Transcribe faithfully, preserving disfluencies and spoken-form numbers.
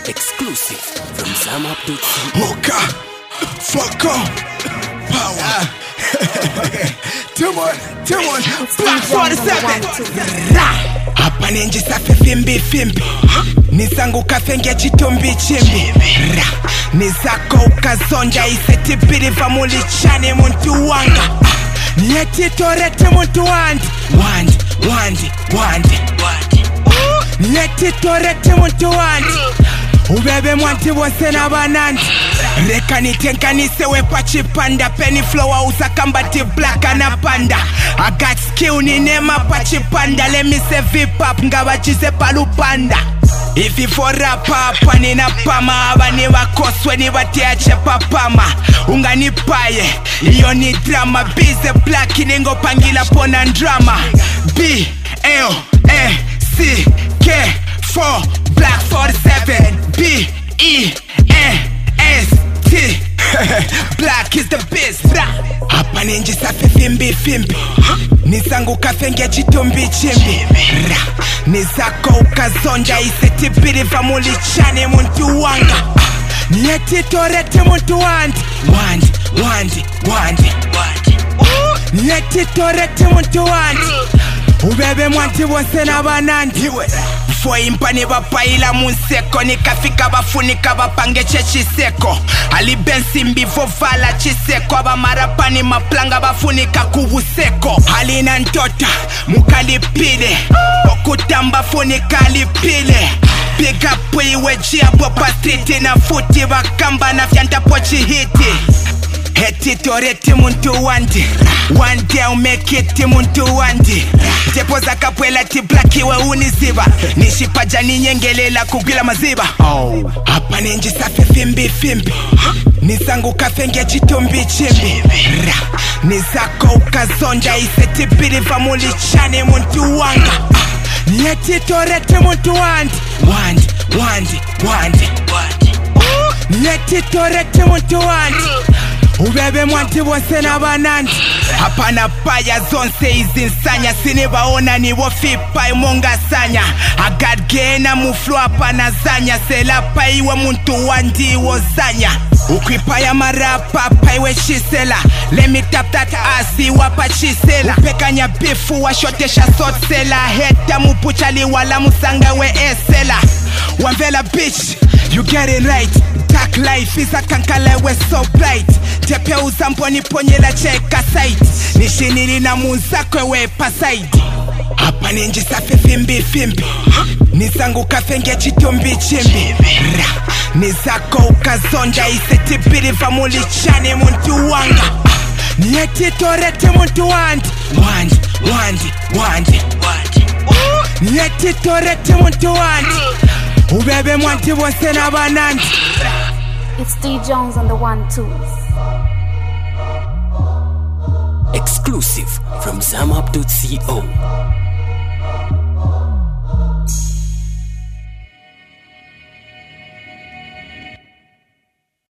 Exclusive from Zamap dot C O. Hoka, fuck off, power. Come on, come on, Black forty-seven. Hapa ninji safi fimbi fimbi, nizangu kafengia chitumbi chimbi. Nizako ukazonja iseti biri famuli chane muntu wanga. Nieti torete muntu wandi, wandi, wandi, wandi. Nieti torete muntu wandi. Ubebe mwanti wose na banandi. Reka nitenkanise wepa chipanda. Penny flower usakambati black anapanda. I got skill ni nema pa chipanda. Let me say vipap nga wachize palupanda. Ifi for rapa nina pama. Abani wakoswe ni watiache papama. Unga nipaye, iyo ni drama. Bize black iningo pangila pona drama. B, L, A, C, K, four, Black forty-seven, B, E, N, S, T. Black is the best. Hapa ninji safi fimbi fimbi, nizangu kafengia chitumbi chimbi. Nizako ukazonja iseti biri famuli chane muntu wanga. Nieti torete muntu wandi, wandi, wandi, wandi. Nieti torete muntu wandi. Ubebe mwanti wose na banandi. Fo impani bapaila munseko. Nikafika bafunika bapange chiseko. Ali bensi mbivo vala chiseko. Abamarapani maplanga bafunika kubuseko. Halina ntota mukalipile, okutamba funika lipile. Big up iwe jiabo pa street na futi bakamba na fyanta pochi hiti. Heti toreti muntu wandi, one day I'll make it muntu wandi. Tepoza kapwela ti black iwe uniziba. Nishipaja ni nyengelela kugwila maziba. Oh. Hapa ninji safi fimbi fimbi, nizangu kafengia chitumbi chimbi. Nizako ukazonja iseti biri famuli chane muntu wanga. Nieti toreti muntu wandi, wandi, wandi, wandi. Nieti toreti muntu wandi. Ubebe mwanti wose na banandi. Hapana paya zonse izinsanya. Sinibaona ni wofipa imonga sanya. Agadgena muflo hapana zanya. Selapa iwe muntu wandi wozanya. Ukwipaya marapa paiwe shisela. Let me tap that ass iwapa chisela. Upekanya bifu wa shotesha sotsela. Heta mupuchali wala musanga we esela. Wamvela bitch, you get it right. Dark life is a kankala we so bright. Tepe uzampo niponyela cheka site. Nishiniri na muzakwe we pasaidi. Hapa ninji safi fimbi fimbi, nizangu kafengia chitumbi chimbi. Nizako ukazonja iseti biri famuli chane muntu wanga. Nieti torete muntu wandi, wandi, wandi, wandi. Nieti torete muntu wandi. Ubebe mwanti wose na banandi. It's D Jones on the one twos. Exclusive from Zamap dot C O.